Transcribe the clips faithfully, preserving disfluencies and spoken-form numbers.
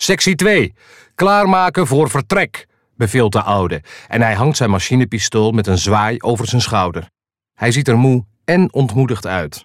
Sectie twee. Klaarmaken voor vertrek, beveelt de oude. En hij hangt zijn machinepistool met een zwaai over zijn schouder. Hij ziet er moe en ontmoedigd uit.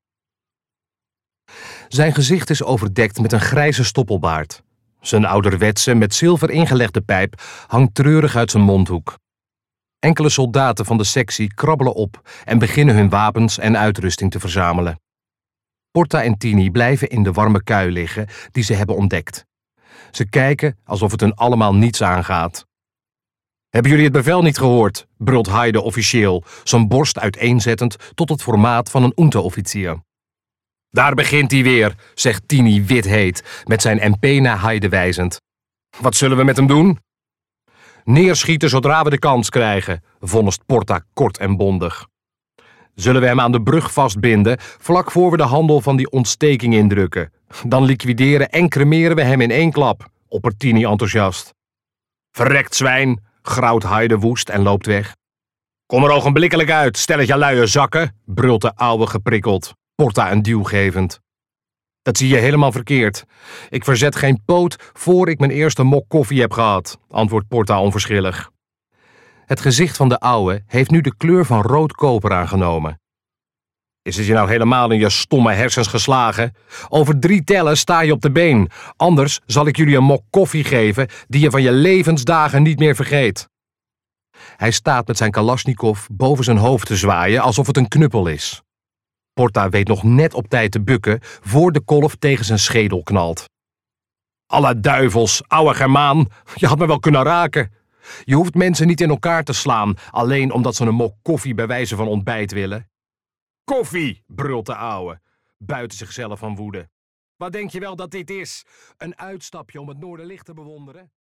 Zijn gezicht is overdekt met een grijze stoppelbaard. Zijn ouderwetse, met zilver ingelegde pijp hangt treurig uit zijn mondhoek. Enkele soldaten van de sectie krabbelen op en beginnen hun wapens en uitrusting te verzamelen. Porta en Tini blijven in de warme kui liggen die ze hebben ontdekt. Ze kijken alsof het hun allemaal niets aangaat. Hebben jullie het bevel niet gehoord? Brult Haide officieel, zijn borst uiteenzettend tot het formaat van een unterofficier. Daar begint hij weer, zegt Tini wit-heet, met zijn M P naar Haide wijzend. Wat zullen we met hem doen? Neerschieten zodra we de kans krijgen, vonnist Porta kort en bondig. Zullen we hem aan de brug vastbinden, vlak voor we de handel van die ontsteking indrukken? Dan liquideren en cremeren we hem in één klap, oppert Tini enthousiast. Verrekt zwijn, grauwt Haide woest en loopt weg. Kom er ogenblikkelijk uit, stelletje luie zakken, brult de ouwe geprikkeld, Porta een duw gevend. Dat zie je helemaal verkeerd. Ik verzet geen poot voor ik mijn eerste mok koffie heb gehad, antwoordt Porta onverschillig. Het gezicht van de ouwe heeft nu de kleur van rood koper aangenomen. Is het je nou helemaal in je stomme hersens geslagen? Over drie tellen sta je op de been. Anders zal ik jullie een mok koffie geven die je van je levensdagen niet meer vergeet. Hij staat met zijn kalasjnikov boven zijn hoofd te zwaaien alsof het een knuppel is. Porta weet nog net op tijd te bukken voor de kolf tegen zijn schedel knalt. Alle duivels, ouwe Germaan, je had me wel kunnen raken. Je hoeft mensen niet in elkaar te slaan, alleen omdat ze een mok koffie bij wijze van ontbijt willen. Koffie, brult de ouwe, buiten zichzelf van woede. Wat denk je wel dat dit is? Een uitstapje om het Noorderlicht te bewonderen?